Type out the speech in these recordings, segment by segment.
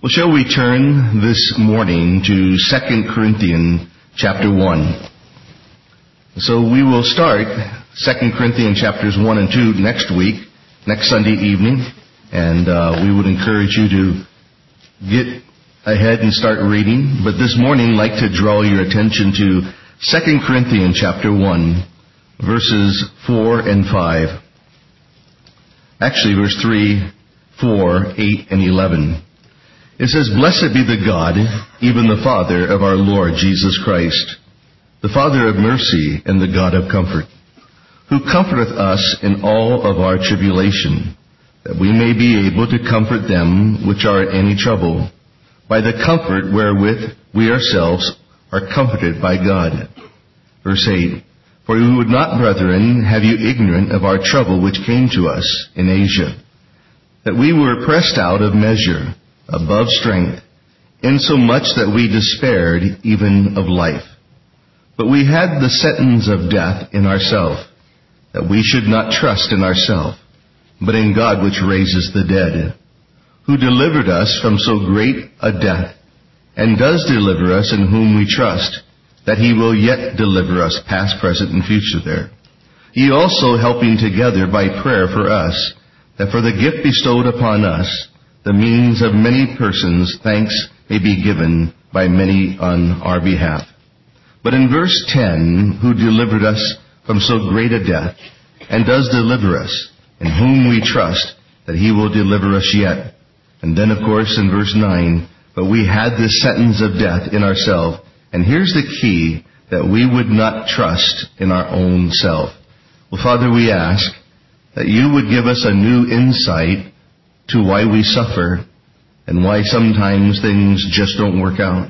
Well, shall we turn this morning to 2 Corinthians chapter 1. So we will start 2 Corinthians chapters 1 and 2 next week, next Sunday evening, and we would encourage you to get ahead and start reading. But this morning, I'd like to draw your attention to 2 Corinthians chapter 1, verses 4 and 5. Actually, verse 3, 4, 8, and 11. It says, "Blessed be the God, even the Father of our Lord Jesus Christ, the Father of mercy and the God of comfort, who comforteth us in all of our tribulation, that we may be able to comfort them which are in any trouble, by the comfort wherewith we ourselves are comforted by God." Verse 8, "For we would not, brethren, have you ignorant of our trouble which came to us in Asia, that we were pressed out of measure, above strength, insomuch that we despaired even of life. But we had the sentence of death in ourselves, that we should not trust in ourselves, but in God which raises the dead, who delivered us from so great a death, and does deliver us, in whom we trust, that he will yet deliver us, past, present, and future there. Ye also helping together by prayer for us, that for the gift bestowed upon us, the means of many persons thanks may be given by many on our behalf." But in verse 10, "Who delivered us from so great a death, and does deliver us, in whom we trust, that he will deliver us yet." And then, of course, in verse 9, "But we had this sentence of death in ourselves." And here's the key, that we would not trust in our own self. Well, Father, we ask that you would give us a new insight to why we suffer and why sometimes things just don't work out.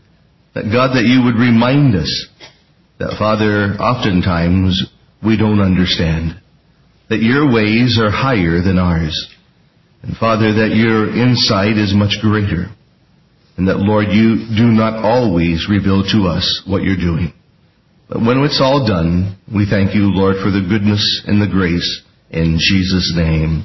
That, God, that you would remind us that, Father, oftentimes we don't understand, that your ways are higher than ours. And, Father, that your insight is much greater. And that, Lord, you do not always reveal to us what you're doing. But when it's all done, we thank you, Lord, for the goodness and the grace. In Jesus' name,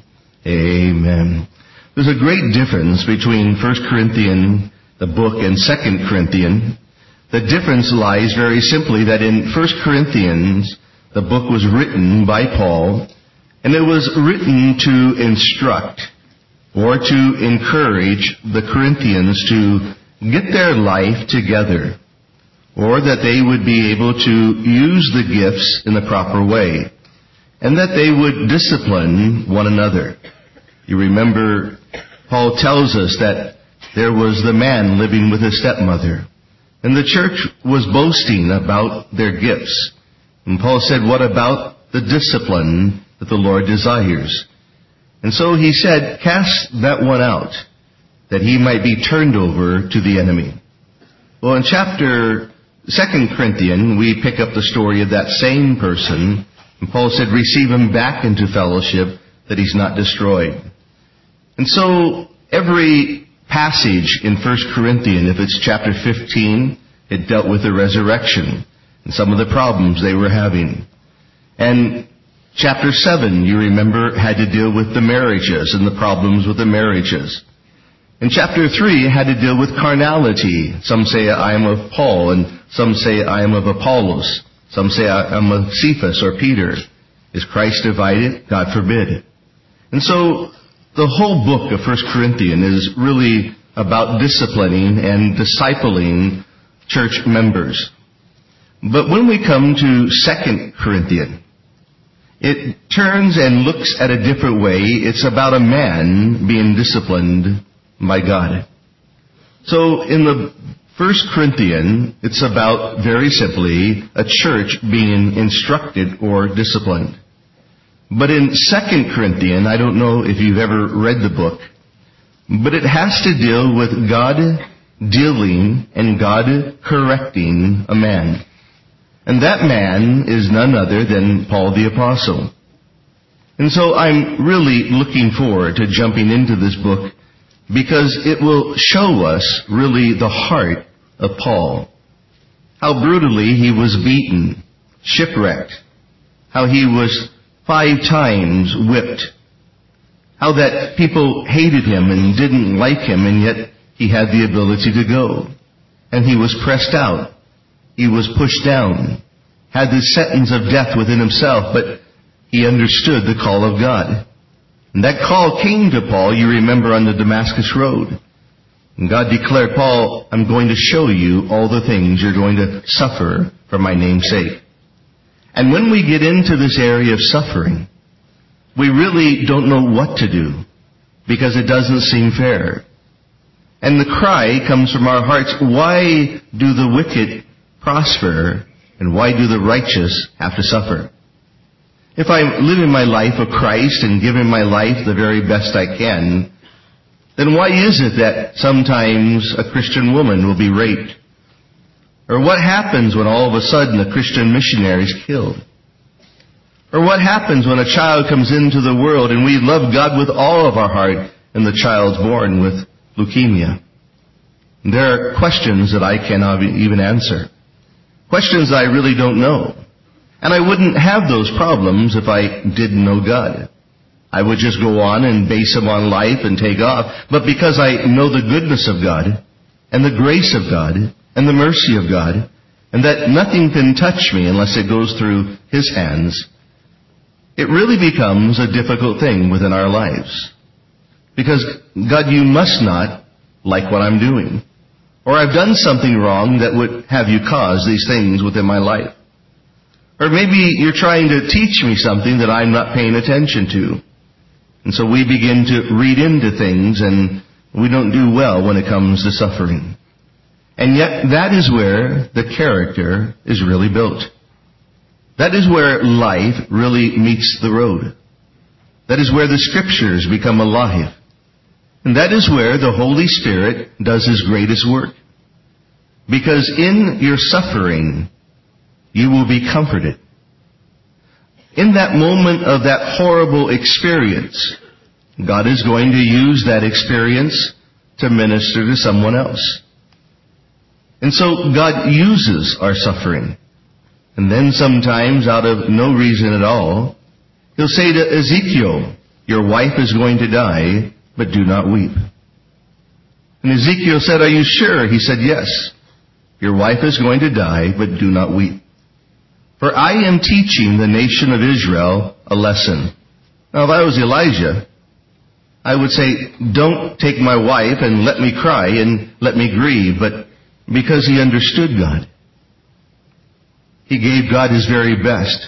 amen. There's a great difference between 1 Corinthians, the book, and 2 Corinthians. The difference lies very simply that in 1 Corinthians, the book was written by Paul, and it was written to instruct or to encourage the Corinthians to get their life together, or that they would be able to use the gifts in the proper way, and that they would discipline one another. You remember, Paul tells us that there was the man living with his stepmother, and the church was boasting about their gifts. And Paul said, what about the discipline that the Lord desires? And so he said, cast that one out, that he might be turned over to the enemy. Well, in chapter 2 Corinthians, we pick up the story of that same person. And Paul said, receive him back into fellowship, that he's not destroyed. And so every passage in 1 Corinthians, if it's chapter 15, it dealt with the resurrection and some of the problems they were having. And chapter 7, you remember, had to deal with the marriages and the problems with the marriages. And chapter 3 had to deal with carnality. Some say, I am of Paul, and some say, I am of Apollos. Some say, I am of Cephas or Peter. Is Christ divided? God forbid. And so the whole book of 1 Corinthians is really about disciplining and discipling church members. But when we come to 2 Corinthians, it turns and looks at a different way. It's about a man being disciplined by God. So in the 1 Corinthians, it's about, very simply, a church being instructed or disciplined. But in 2 Corinthians, I don't know if you've ever read the book, but it has to deal with God dealing and God correcting a man. And that man is none other than Paul the Apostle. And so I'm really looking forward to jumping into this book, because it will show us really the heart of Paul. How brutally he was beaten, shipwrecked, how he was 5 times whipped, how that people hated him and didn't like him, and yet he had the ability to go. And he was pressed out. He was pushed down. Had the sentence of death within himself, but he understood the call of God. And that call came to Paul, you remember, on the Damascus Road. And God declared, Paul, I'm going to show you all the things you're going to suffer for my name's sake. And when we get into this area of suffering, we really don't know what to do because it doesn't seem fair. And the cry comes from our hearts, why do the wicked prosper and why do the righteous have to suffer? If I'm living my life of Christ and giving my life the very best I can, then why is it that sometimes a Christian woman will be raped? Or what happens when all of a sudden a Christian missionary is killed? Or what happens when a child comes into the world and we love God with all of our heart and the child's born with leukemia? There are questions that I cannot even answer. Questions that I really don't know. And I wouldn't have those problems if I didn't know God. I would just go on and base them on life and take off. But because I know the goodness of God and the grace of God and the mercy of God, and that nothing can touch me unless it goes through His hands, it really becomes a difficult thing within our lives. Because, God, you must not like what I'm doing. Or I've done something wrong that would have you cause these things within my life. Or maybe you're trying to teach me something that I'm not paying attention to. And so we begin to read into things and we don't do well when it comes to suffering. And yet that is where the character is really built. That is where life really meets the road. That is where the Scriptures become alive. And that is where the Holy Spirit does His greatest work. Because in your suffering, you will be comforted. In that moment of that horrible experience, God is going to use that experience to minister to someone else. And so God uses our suffering. And then sometimes, out of no reason at all, He'll say to Ezekiel, your wife is going to die, but do not weep. And Ezekiel said, are you sure? He said, yes. Your wife is going to die, but do not weep. For I am teaching the nation of Israel a lesson. Now, if I was Elijah, I would say, don't take my wife and let me cry and let me grieve, but because he understood God. He gave God his very best.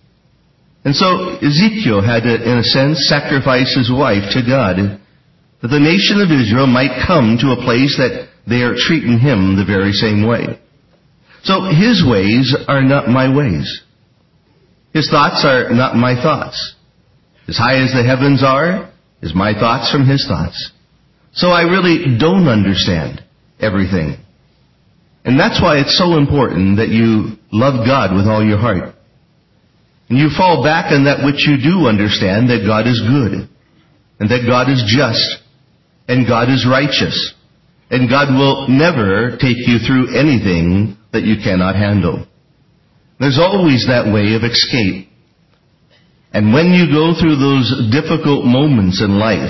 And so Ezekiel had to, in a sense, sacrifice his wife to God, that the nation of Israel might come to a place that they are treating him the very same way. So his ways are not my ways. His thoughts are not my thoughts. As high as the heavens are, is my thoughts from his thoughts. So I really don't understand everything. And that's why it's so important that you love God with all your heart. And you fall back on that which you do understand, that God is good, and that God is just, and God is righteous. And God will never take you through anything that you cannot handle. There's always that way of escape. And when you go through those difficult moments in life,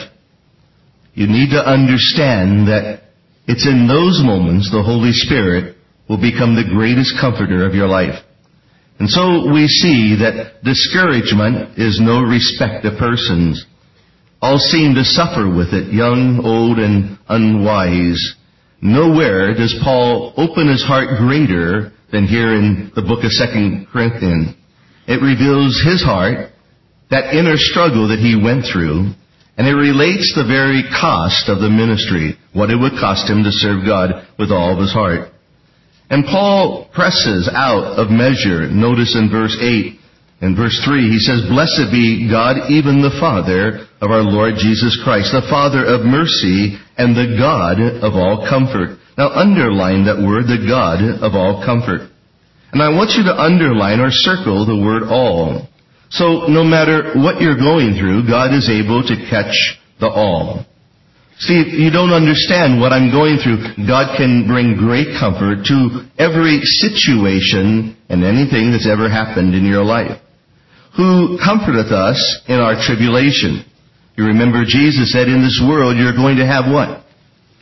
you need to understand that it's in those moments the Holy Spirit will become the greatest comforter of your life. And so we see that discouragement is no respect of persons. All seem to suffer with it, young, old, and unwise. Nowhere does Paul open his heart greater than here in the book of 2 Corinthians. It reveals his heart, that inner struggle that he went through, and it relates the very cost of the ministry, what it would cost him to serve God with all of his heart. And Paul presses out of measure. Notice in verse 8 and verse 3, he says, blessed be God, even the Father of our Lord Jesus Christ, the Father of mercy and the God of all comfort. Now underline that word, the God of all comfort. And I want you to underline or circle the word all. So no matter what you're going through, God is able to catch the all. See, if you don't understand what I'm going through, God can bring great comfort to every situation and anything that's ever happened in your life. Who comforteth us in our tribulation. You remember Jesus said, in this world you're going to have what?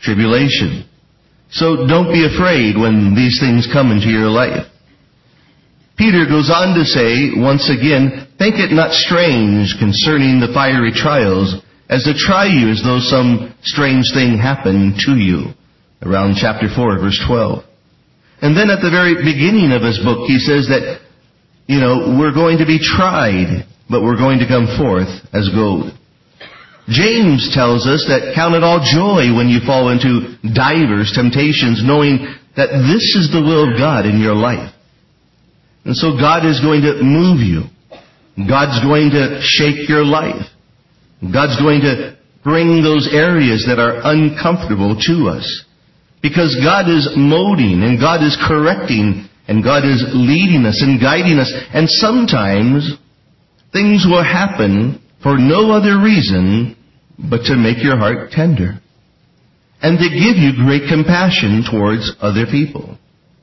tribulation. So don't be afraid when these things come into your life. Peter goes on to say, once again, think it not strange concerning the fiery trials, as to try you as though some strange thing happened to you. Around chapter 4, verse 12. And then at the very beginning of his book, he says that, we're going to be tried, but we're going to come forth as gold. James tells us that count it all joy when you fall into divers temptations, knowing that this is the will of God in your life. And so God is going to move you. God's going to shake your life. God's going to bring those areas that are uncomfortable to us. Because God is molding, and God is correcting, and God is leading us and guiding us. And sometimes things will happen for no other reason but to make your heart tender and to give you great compassion towards other people.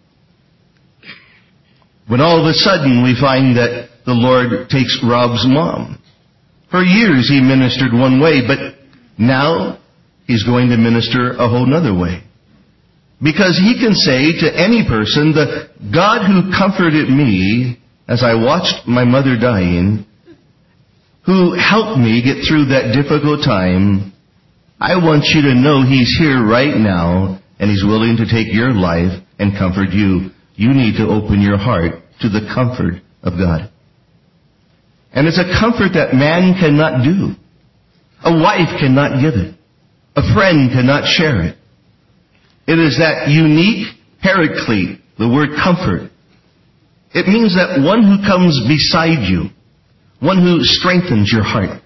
When all of a sudden we find that the Lord takes Rob's mom. For years he ministered one way, but now he's going to minister a whole nother way. Because he can say to any person, the God who comforted me as I watched my mother dying, who helped me get through that difficult time, I want you to know he's here right now and he's willing to take your life and comfort you. You need to open your heart to the comfort of God. And it's a comfort that man cannot do. A wife cannot give it. A friend cannot share it. It is that unique paraclete, the word comfort. It means that one who comes beside you, one who strengthens your heart.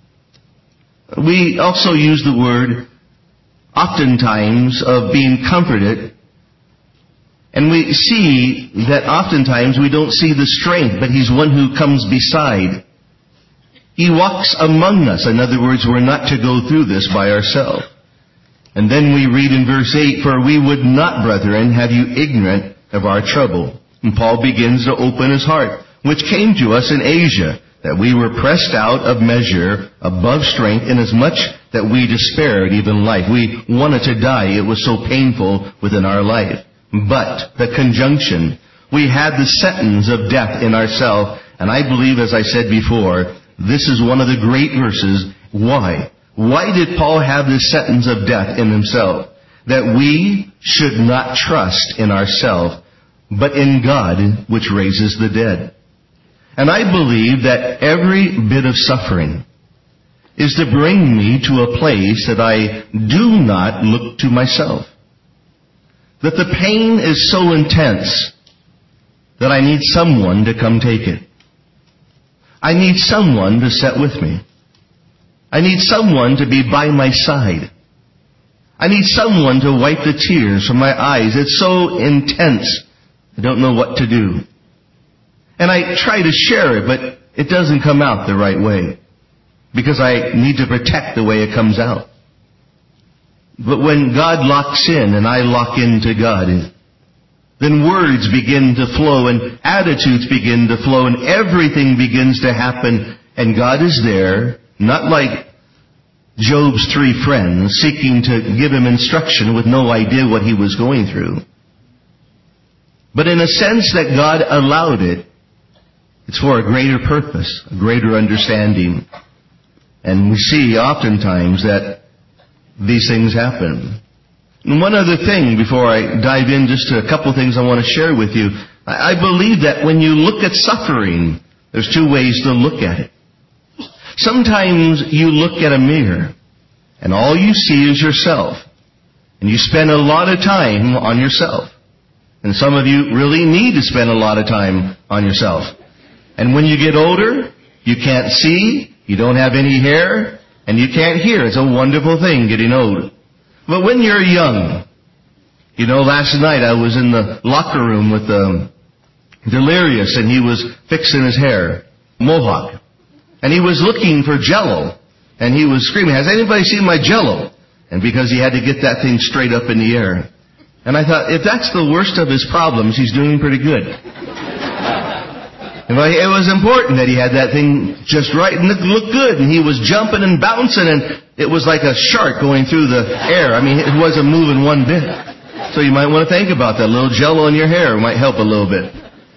We also use the word oftentimes of being comforted, and we see that oftentimes we don't see the strength, but he's one who comes beside. He walks among us. In other words, we're not to go through this by ourselves. And then we read in verse 8, for we would not, brethren, have you ignorant of our trouble. And Paul begins to open his heart, which came to us in Asia, that we were pressed out of measure, above strength, inasmuch that we despaired even life. We wanted to die. It was so painful within our life. But the conjunction, we had the sentence of death in ourselves. And I believe, as I said before, this is one of the great verses. Why? Why did Paul have this sentence of death in himself? That we should not trust in ourselves, but in God, which raises the dead. And I believe that every bit of suffering is to bring me to a place that I do not look to myself. That the pain is so intense that I need someone to come take it. I need someone to sit with me. I need someone to be by my side. I need someone to wipe the tears from my eyes. It's so intense, I don't know what to do. And I try to share it, but it doesn't come out the right way, because I need to protect the way it comes out. But when God locks in and I lock into God, then words begin to flow and attitudes begin to flow and everything begins to happen, and God is there, not like Job's 3 friends seeking to give him instruction with no idea what he was going through. But in a sense that God allowed it, it's for a greater purpose, a greater understanding. And we see oftentimes that these things happen. And one other thing before I dive in, just to a couple things I want to share with you. I believe that when you look at suffering, there's 2 ways to look at it. Sometimes you look at a mirror and all you see is yourself. And you spend a lot of time on yourself. And some of you really need to spend a lot of time on yourself. And when you get older, you can't see, you don't have any hair, and you can't hear. It's a wonderful thing getting old. But when you're young, last night I was in the locker room with Delirious, and he was fixing his hair, mohawk. And he was looking for Jell-O, and he was screaming, has anybody seen my Jell-O? And because he had to get that thing straight up in the air. And I thought, if that's the worst of his problems, he's doing pretty good. It was important that he had that thing just right and it looked good, and he was jumping and bouncing, and it was like a shark going through the air. It wasn't moving one bit. So you might want to think about that. A little Jell-O in your hair might help a little bit.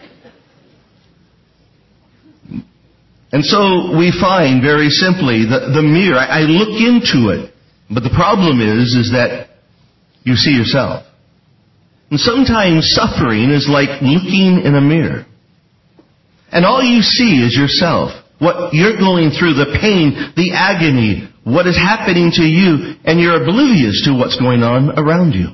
And so we find very simply the mirror. I look into it, but the problem is that you see yourself. And sometimes suffering is like looking in a mirror. And all you see is yourself. What you're going through, the pain, the agony, what is happening to you, and you're oblivious to what's going on around you.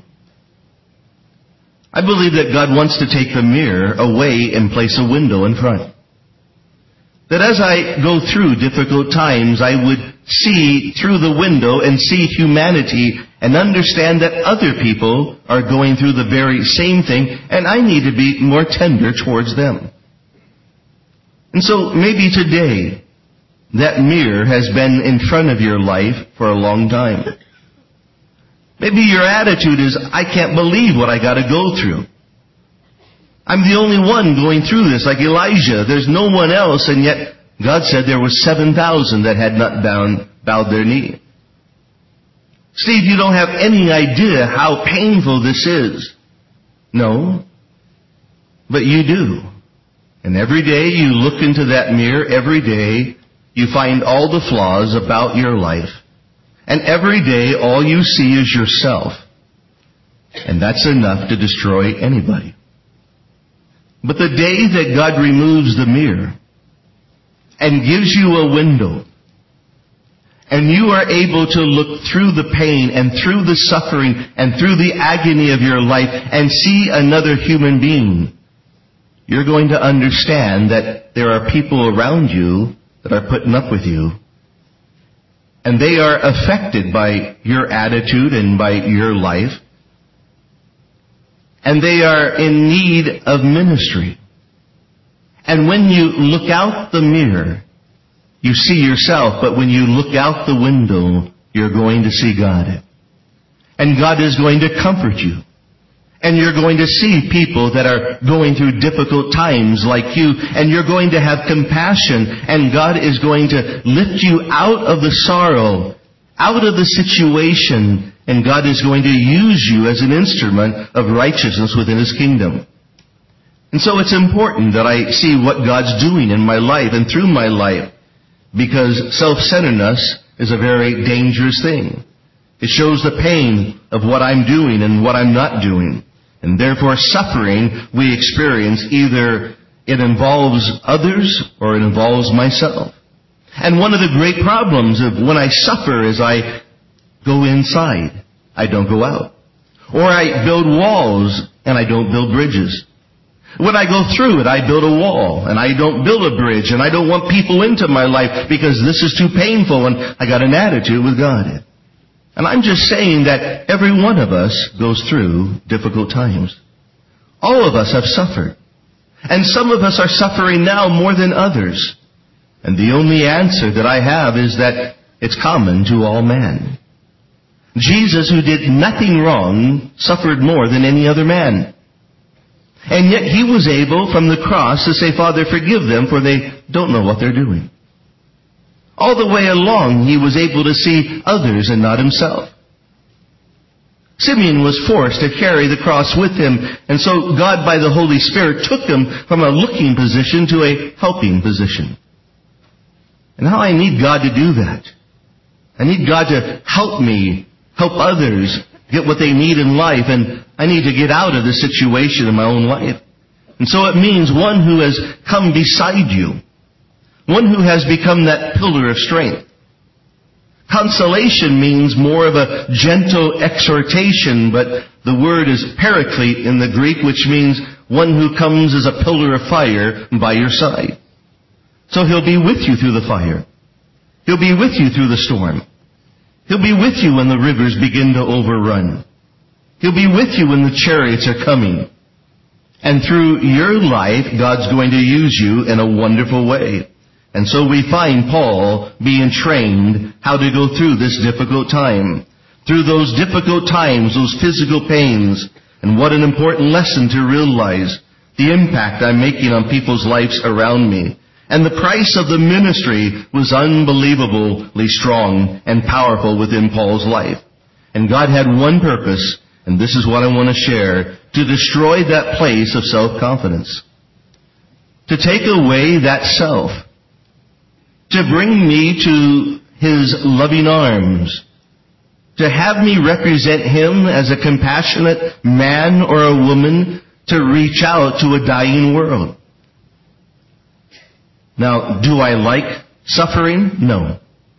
I believe that God wants to take the mirror away and place a window in front. That as I go through difficult times, I would see through the window and see humanity and understand that other people are going through the very same thing, and I need to be more tender towards them. And so maybe today, that mirror has been in front of your life for a long time. Maybe your attitude is, I can't believe what I got to go through. I'm the only one going through this, like Elijah. There's no one else, and yet God said there were 7,000 that had not bowed their knee. Steve, you don't have any idea how painful this is. No, but you do. And every day you look into that mirror, every day you find all the flaws about your life. And every day all you see is yourself. And that's enough to destroy anybody. But the day that God removes the mirror and gives you a window, and you are able to look through the pain and through the suffering and through the agony of your life and see another human being, you're going to understand that there are people around you that are putting up with you. And they are affected by your attitude and by your life. And they are in need of ministry. And when you look out the mirror, you see yourself, but when you look out the window, you're going to see God. And God is going to comfort you. And you're going to see people that are going through difficult times like you, and you're going to have compassion, and God is going to lift you out of the sorrow, out of the situation, and God is going to use you as an instrument of righteousness within His kingdom. And so it's important that I see what God's doing in my life and through my life, because self-centeredness is a very dangerous thing. It shows the pain of what I'm doing and what I'm not doing. And therefore suffering we experience, either it involves others or it involves myself. And one of the great problems of when I suffer is I go inside. I don't go out. Or I build walls and I don't build bridges. When I go through it, I build a wall and I don't build a bridge, and I don't want people into my life because this is too painful, and I got an attitude with God. And I'm just saying that every one of us goes through difficult times. All of us have suffered. And some of us are suffering now more than others. And the only answer that I have is that it's common to all men. Jesus, who did nothing wrong, suffered more than any other man. And yet He was able from the cross to say, Father, forgive them, for they don't know what they're doing. All the way along, He was able to see others and not Himself. Simeon was forced to carry the cross with him, and so God, by the Holy Spirit, took him from a looking position to a helping position. And how I need God to do that. I need God to help me, help others get what they need in life, and I need to get out of the situation in my own life. And so it means one who has come beside you. One who has become that pillar of strength. Consolation means more of a gentle exhortation, but the word is paraclete in the Greek, which means one who comes as a pillar of fire by your side. So He'll be with you through the fire. He'll be with you through the storm. He'll be with you when the rivers begin to overrun. He'll be with you when the chariots are coming. And through your life, God's going to use you in a wonderful way. And so we find Paul being trained how to go through this difficult time. Through those difficult times, those physical pains. And what an important lesson to realize. the impact I'm making on people's lives around me. And the price of the ministry was unbelievably strong and powerful within Paul's life. And God had one purpose, and this is what I want to share, to destroy that place of self-confidence. To take away that self. To bring me to His loving arms. To have me represent Him as a compassionate man or a woman to reach out to a dying world. Now, do I like suffering? No.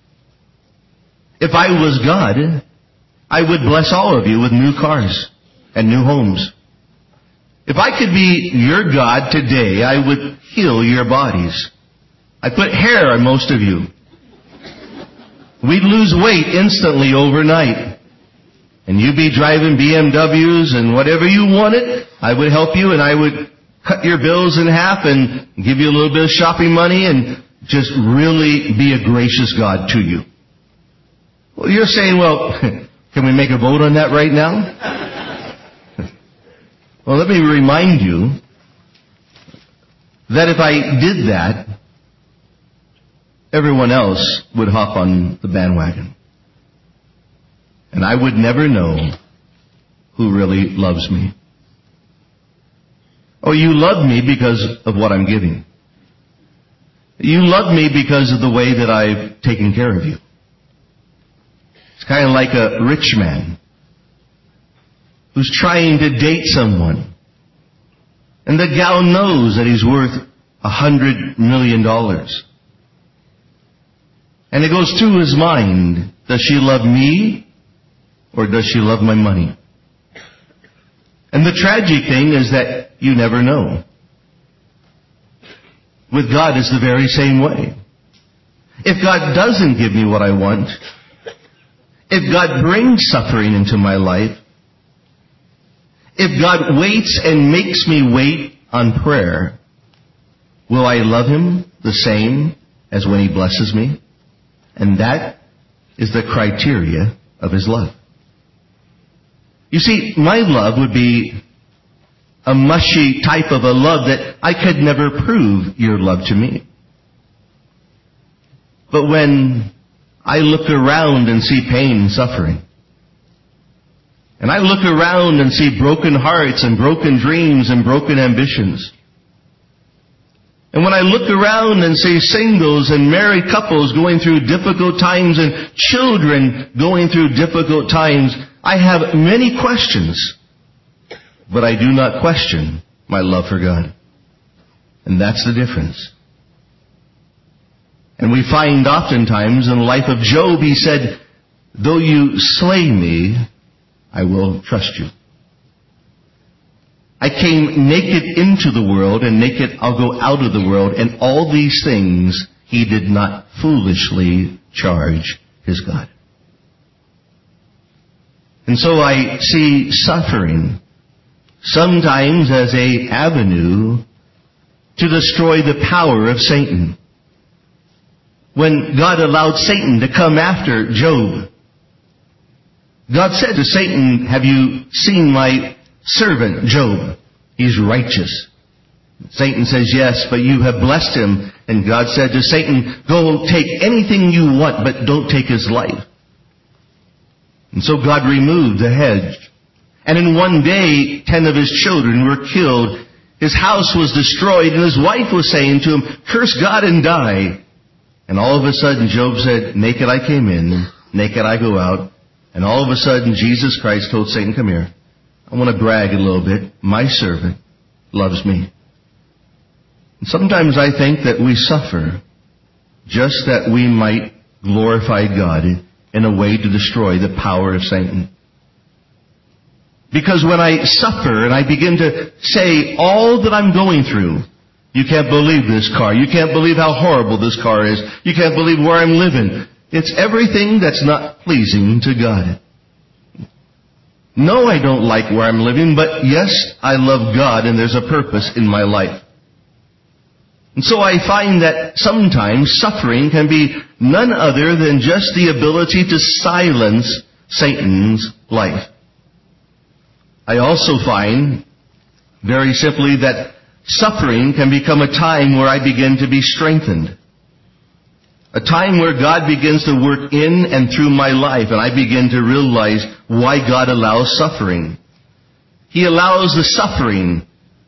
If I was God, I would bless all of you with new cars and new homes. If I could be your God today, I would heal your bodies. I'd put hair on most of you. We'd lose weight instantly overnight. And you'd be driving BMWs and whatever you wanted, I would help you and I would cut your bills in half and give you a little bit of shopping money and just really be a gracious God to you. Well, you're saying, well, can we make a vote on that right now? Well, let me remind you that if I did that, everyone else would hop on the bandwagon. And I would never know who really loves me. Oh, you love me because of what I'm giving. You love me because of the way that I've taken care of you. It's kind of like a rich man who's trying to date someone. And the gal knows that he's worth $100 million. And it goes through his mind, does she love me or does she love my money? And the tragic thing is that you never know. With God, it's the very same way. If God doesn't give me what I want, if God brings suffering into my life, if God waits and makes me wait on prayer, will I love Him the same as when He blesses me? And that is the criteria of His love. You see, my love would be a mushy type of a love that I could never prove your love to me. But when I look around and see pain and suffering, and I look around and see broken hearts and broken dreams and broken ambitions, and when I look around and see singles and married couples going through difficult times and children going through difficult times, I have many questions, but I do not question my love for God. And that's the difference. And we find oftentimes in the life of Job, he said, though you slay me, I will trust you. I came naked into the world, and naked I'll go out of the world, and all these things he did not foolishly charge his God. And so I see suffering sometimes as an avenue to destroy the power of Satan. When God allowed Satan to come after Job, God said to Satan, have you seen my servant Job? He's righteous. Satan says, yes, but you have blessed him. And God said to Satan, go take anything you want, but don't take his life. And so God removed the hedge. And in one day, 10 of his children were killed. His house was destroyed, and his wife was saying to him, curse God and die. And all of a sudden, Job said, naked I came in, naked I go out. And all of a sudden, Jesus Christ told Satan, come here. I want to brag a little bit. My servant loves me. And sometimes I think that we suffer just that we might glorify God in a way to destroy the power of Satan. Because when I suffer and I begin to say all that I'm going through, you can't believe this car. You can't believe how horrible this car is. You can't believe where I'm living. It's everything that's not pleasing to God. No, I don't like where I'm living, but yes, I love God and there's a purpose in my life. And so I find that sometimes suffering can be none other than just the ability to silence Satan's life. I also find, very simply, that suffering can become a time where I begin to be strengthened. A time where God begins to work in and through my life, and I begin to realize why God allows suffering. He allows the suffering.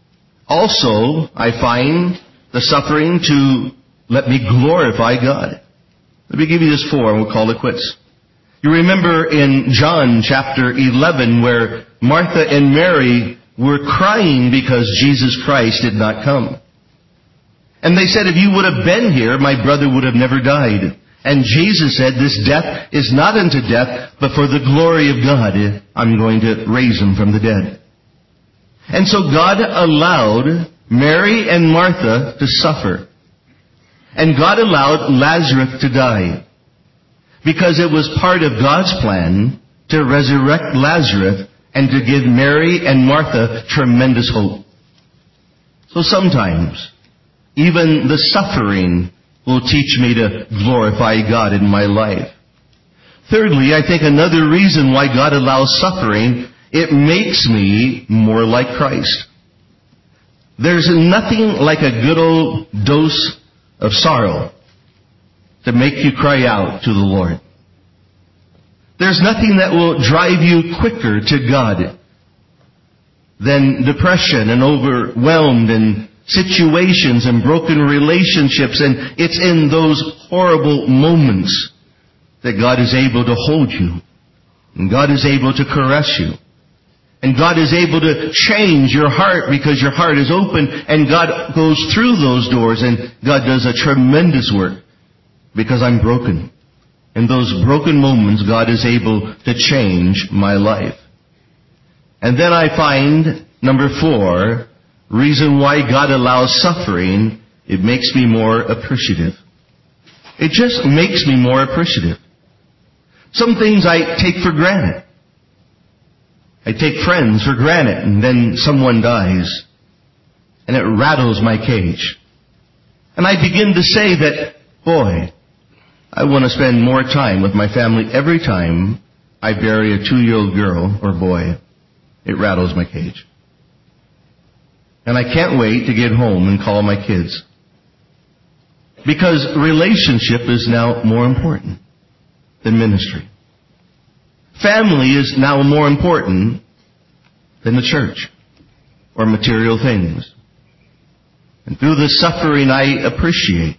Also, I find the suffering to let me glorify God. Let me give you this 4 and we'll call it quits. You remember in John chapter 11 where Martha and Mary were crying because Jesus Christ did not come. And they said, if you would have been here, my brother would have never died. And Jesus said, this death is not unto death, but for the glory of God. I'm going to raise him from the dead. And so God allowed Mary and Martha to suffer. And God allowed Lazarus to die. Because it was part of God's plan to resurrect Lazarus and to give Mary and Martha tremendous hope. So sometimes, even the suffering will teach me to glorify God in my life. Thirdly, I think another reason why God allows suffering, it makes me more like Christ. There's nothing like a good old dose of sorrow to make you cry out to the Lord. There's nothing that will drive you quicker to God than depression and overwhelmed and situations and broken relationships. And it's in those horrible moments that God is able to hold you. And God is able to caress you. And God is able to change your heart because your heart is open, and God goes through those doors and God does a tremendous work because I'm broken. In those broken moments, God is able to change my life. And then I find, number 4, reason why God allows suffering, it makes me more appreciative. It just makes me more appreciative. Some things I take for granted. I take friends for granted, and then someone dies, and it rattles my cage. And I begin to say that, boy, I want to spend more time with my family every time I bury a 2-year-old girl or boy. It rattles my cage. And I can't wait to get home and call my kids. Because relationship is now more important than ministry. Family is now more important than the church or material things. And through the suffering, I appreciate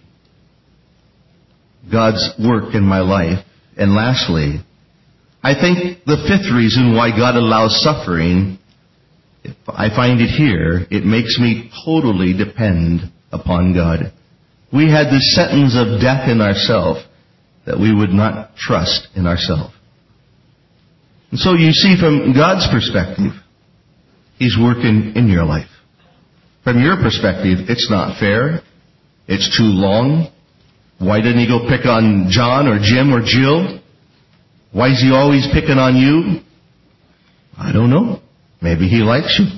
God's work in my life. And lastly, I think the 5th reason why God allows suffering, I find it here, it makes me totally depend upon God. We had the sentence of death in ourselves that we would not trust in ourselves. And so you see, from God's perspective, He's working in your life. From your perspective, it's not fair. It's too long. Why didn't He go pick on John or Jim or Jill? Why is He always picking on you? I don't know. Maybe He likes you.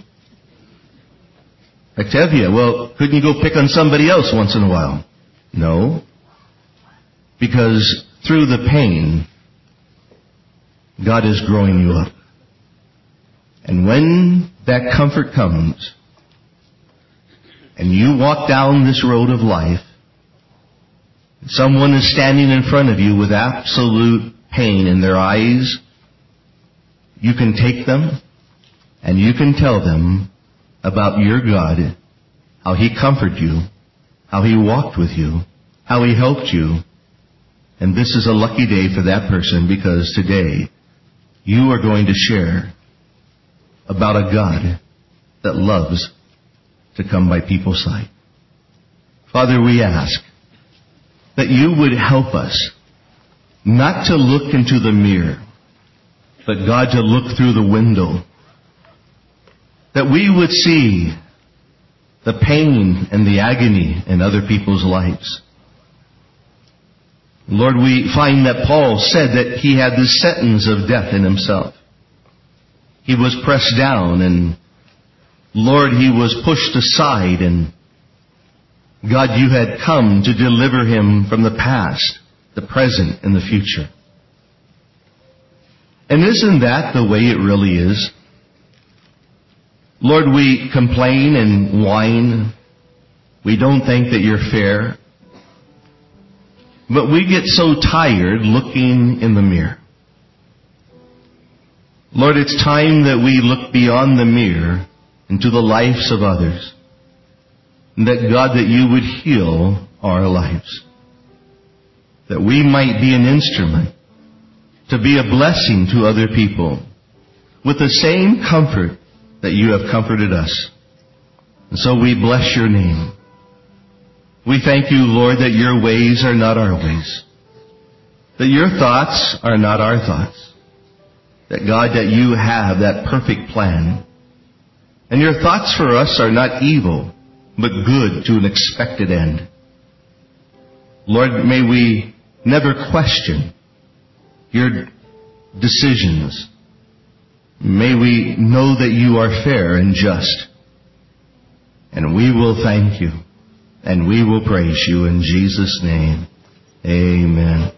I tell you, well, couldn't you go pick on somebody else once in a while? No. Because through the pain, God is growing you up. And when that comfort comes, and you walk down this road of life, someone is standing in front of you with absolute pain in their eyes, you can take them and you can tell them about your God, how He comforted you, how He walked with you, how He helped you. And this is a lucky day for that person, because today you are going to share about a God that loves to come by people's side. Father, we ask that you would help us not to look into the mirror, but God, to look through the window. That we would see the pain and the agony in other people's lives. Lord, we find that Paul said that he had this sentence of death in himself. He was pressed down, and Lord, he was pushed aside, and God, you had come to deliver him from the past, the present, and the future. And isn't that the way it really is? Lord, we complain and whine. We don't think that you're fair. But we get so tired looking in the mirror. Lord, it's time that we look beyond the mirror into the lives of others. And that, God, that you would heal our lives. That we might be an instrument to be a blessing to other people with the same comfort that you have comforted us. And so we bless your name. We thank you, Lord, that your ways are not our ways. That your thoughts are not our thoughts. That, God, that you have that perfect plan. And your thoughts for us are not evil, but good to an expected end. Lord, may we never question your decisions. May we know that you are fair and just. And we will thank you. And we will praise you in Jesus' name. Amen.